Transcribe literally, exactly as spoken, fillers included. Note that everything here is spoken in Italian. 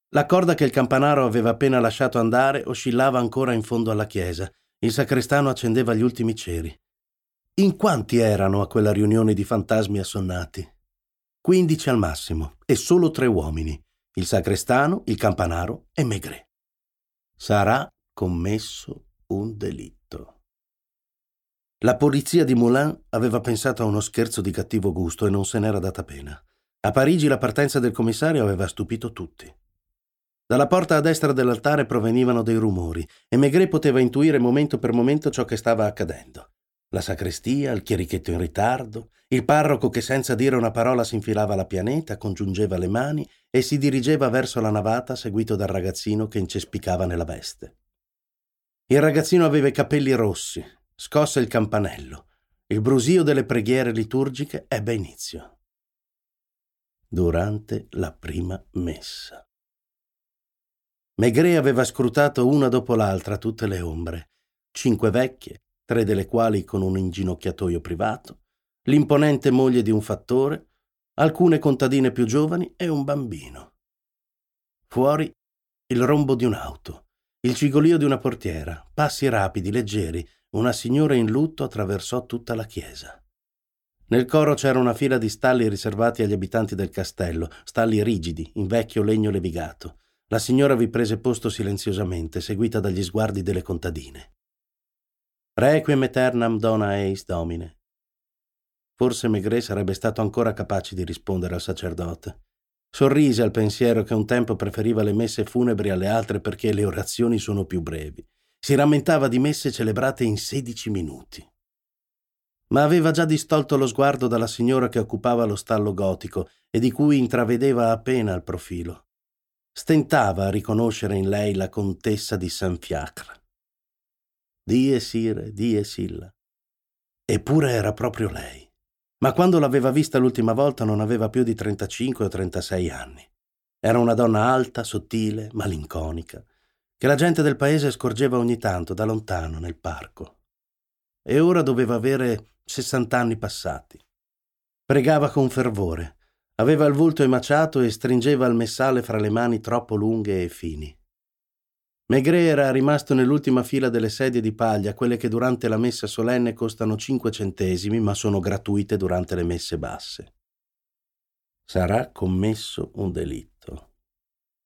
La corda che il campanaro aveva appena lasciato andare oscillava ancora in fondo alla chiesa. Il sacrestano accendeva gli ultimi ceri. In quanti erano a quella riunione di fantasmi assonnati? Quindici al massimo, e solo tre uomini: il sacrestano, il campanaro e Maigret. Sarà commesso un delitto. La polizia di Moulins aveva pensato a uno scherzo di cattivo gusto e non se n'era data pena. A Parigi la partenza del commissario aveva stupito tutti. Dalla porta a destra dell'altare provenivano dei rumori e Maigret poteva intuire momento per momento ciò che stava accadendo. La sacrestia, il chierichetto in ritardo, il parroco che senza dire una parola si infilava alla pianeta, congiungeva le mani e si dirigeva verso la navata seguito dal ragazzino che incespicava nella veste. Il ragazzino aveva i capelli rossi, scosse il campanello. Il brusio delle preghiere liturgiche ebbe inizio. Durante la prima messa. Maigret aveva scrutato una dopo l'altra tutte le ombre, cinque vecchie, tre delle quali con un inginocchiatoio privato, l'imponente moglie di un fattore, alcune contadine più giovani e un bambino. Fuori il rombo di un'auto, il cigolio di una portiera, passi rapidi, leggeri, una signora in lutto attraversò tutta la chiesa. Nel coro c'era una fila di stalli riservati agli abitanti del castello, stalli rigidi, in vecchio legno levigato. La signora vi prese posto silenziosamente, seguita dagli sguardi delle contadine. Requiem aeternam dona eis Domine. Forse Maigret sarebbe stato ancora capace di rispondere al sacerdote. Sorrise al pensiero che un tempo preferiva le messe funebri alle altre perché le orazioni sono più brevi. Si rammentava di messe celebrate in sedici minuti. Ma aveva già distolto lo sguardo dalla signora che occupava lo stallo gotico e di cui intravedeva appena il profilo. Stentava a riconoscere in lei la contessa di Saint-Fiacre. Die Sire, die Silla. Eppure era proprio lei. Ma quando l'aveva vista l'ultima volta non aveva più di trentacinque o trentasei anni. Era una donna alta, sottile, malinconica, che la gente del paese scorgeva ogni tanto da lontano nel parco. E ora doveva avere sessant'anni passati. Pregava con fervore. Aveva il volto emaciato e stringeva il messale fra le mani troppo lunghe e fini. Maigret era rimasto nell'ultima fila delle sedie di paglia, quelle che durante la messa solenne costano cinque centesimi, ma sono gratuite durante le messe basse. Sarà commesso un delitto.